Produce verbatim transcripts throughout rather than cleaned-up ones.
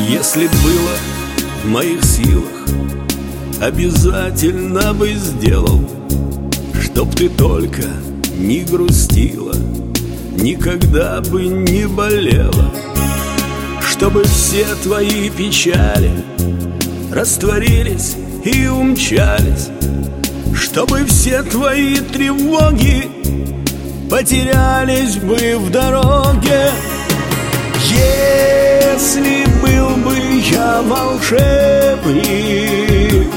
Если б было в моих силах, обязательно бы сделал, чтоб ты только не грустила, никогда бы не болела, чтобы все твои печали растворились и умчались, чтобы все твои тревоги потерялись бы в дороге. Если был бы я волшебник,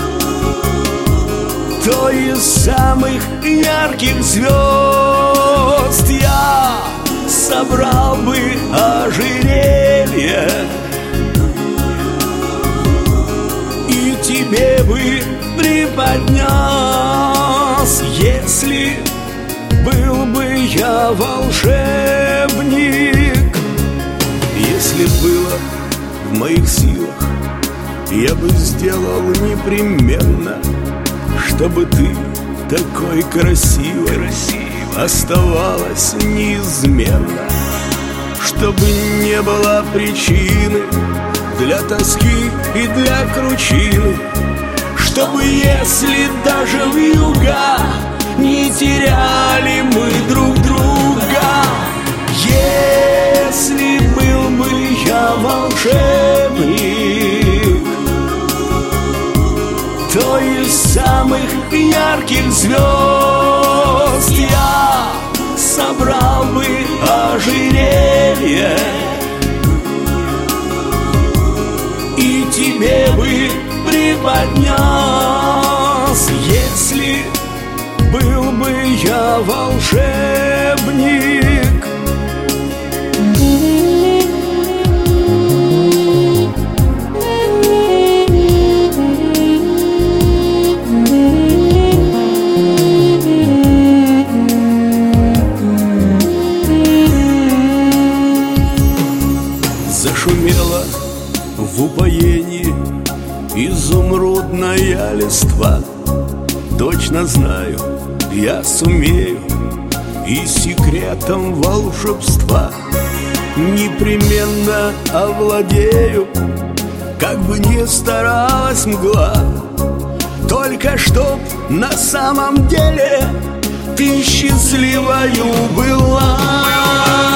то из самых ярких звезд я собрал бы ожерелье и тебе бы преподнес. Если был бы я волшебник, если было в моих силах, я бы сделал непременно, чтобы ты такой красивой, красивой оставалась неизменно, чтобы не было причины для тоски и для кручины, чтобы, если даже вьюга, не теряли мы друг друга. Если был бы я волшебник, то из самых ярких звезд я собрал бы ожерелье и тебе бы преподнес. Если был бы я волшебник. Зашумела в упоении изумрудная листва. Точно знаю, я сумею и секретом волшебства непременно овладею, как бы ни старалась мгла, только чтоб на самом деле ты счастливою была.